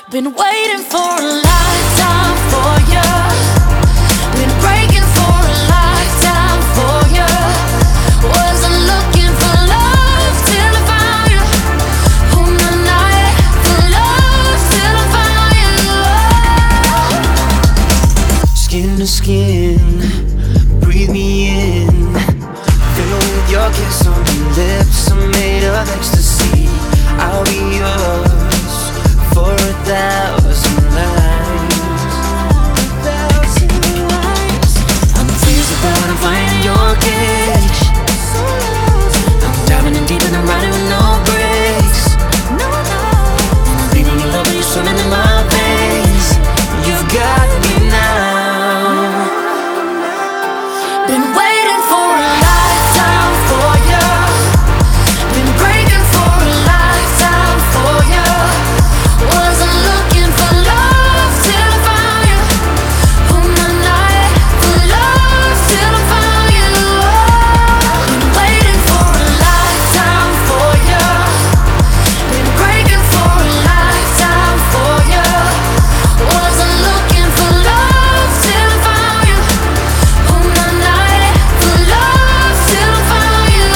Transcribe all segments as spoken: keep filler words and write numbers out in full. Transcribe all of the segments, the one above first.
Been waiting for a lifetime for you. Been breaking for a lifetime for you. Wasn't looking for love till I found you. On the night for love till I found you. Skin to skin, breathe me in. Fill with your kiss on your lips. I'm made of ecstasy. I'll be yours for a thousand lives. Thousand lives. I'm tears but I'm flying in your cage. I'm diving in deep and I'm riding with no brakes. I'm bleeding your love and you're swimming in my veins. You've got me now. Been waiting for a lifetime for you. Been breaking for a lifetime for you. Wasn't looking for love till I found you. On the night for love till I found you. Been waiting for a lifetime for you. Been breaking for a lifetime for you. Wasn't looking for love till I found you. On the night for love till I found you.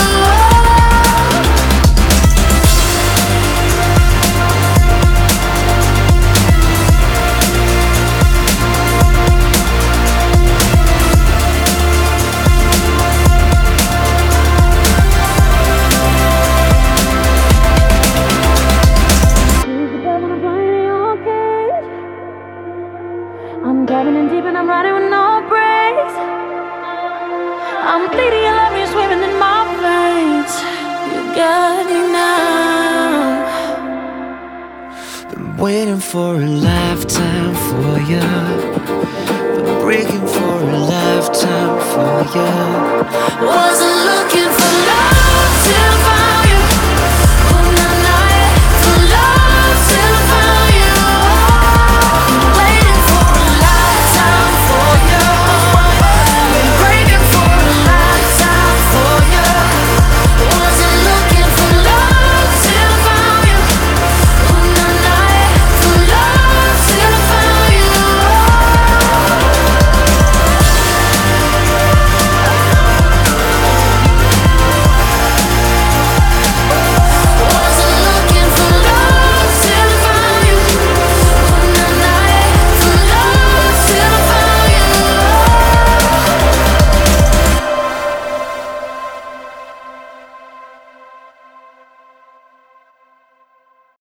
I'm diving in deep and I'm riding with no brakes. I'm bleeding your love, you're swimming in my veins. You got me now. Been waiting for a lifetime for you. Been breaking for a lifetime for you. Wasn't